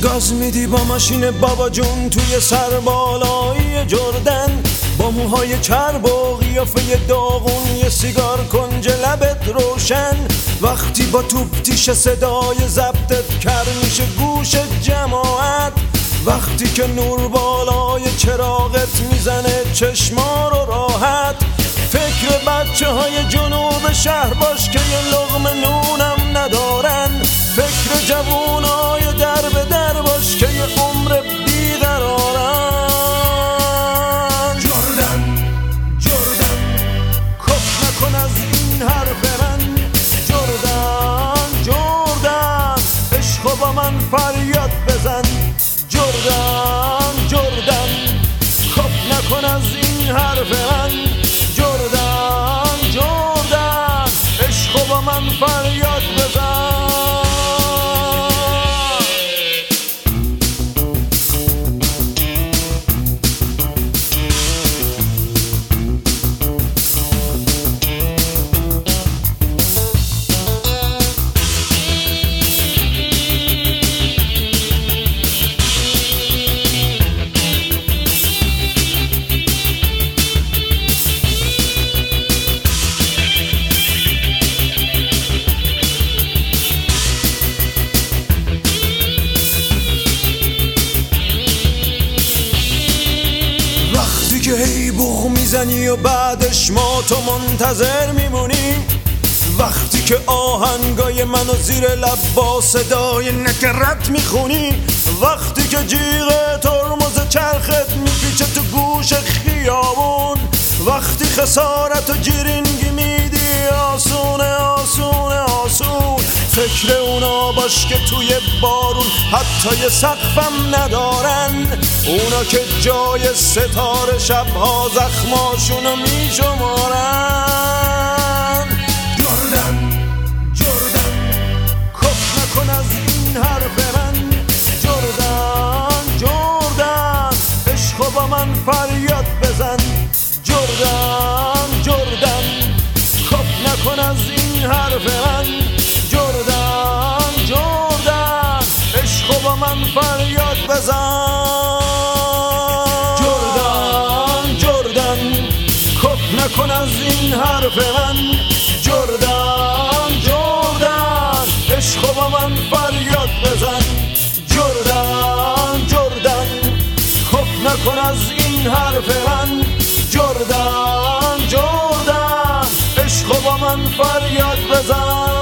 گاز میدی با ماشین بابا جون توی سربالایی جردن، با موهای چرب و قیافه داغون، یه سیگار کنج لبت روشن. وقتی با توپ تیشه صدای ضبطت کر میشه گوش جماعت، وقتی که نور بالای چراغت میزنه چشما رو راحت. فکر بچه های جنوب شهر باش که یه لقمه نونم ندارن، فکر جوونای در به در باش که یه عمر بیقرارن. جردن جردن کف نکن از این حرف من، جردن جردن عشق با من فریاد بزن. جردن جردن کف نکن از این حرف من، جردن جردن عشق با من فریاد بزن. که هی بوق میزنی و بعدش ما تو منتظر میمونی، وقتی که آهنگای منو زیر لب با صدای نکرت میخونی، وقتی که جیغ ترمز چرخت میپیچه تو گوش خیابون، وقتی خسارت و جیرینگی میدی آسونه آسونه آسون. فکر اونا باش که توی بارون حتی یه سقفم ندارن، اونا که جای ستاره شبها زخماشونو میشمارن. جردن جردن کف نکن از این حرف من، جردن جردن عشق با من فریاد بزن. جردن جردن کف نکن از این حرف من، جردن جردن عشق با من فریاد بزن. جردن جردن کف نکن از این حرف من، جردن جردن عشق با من فریاد بزن. جردن جردن کف نکن از این حرف من، جردن جردن عشق با من فریاد بزن.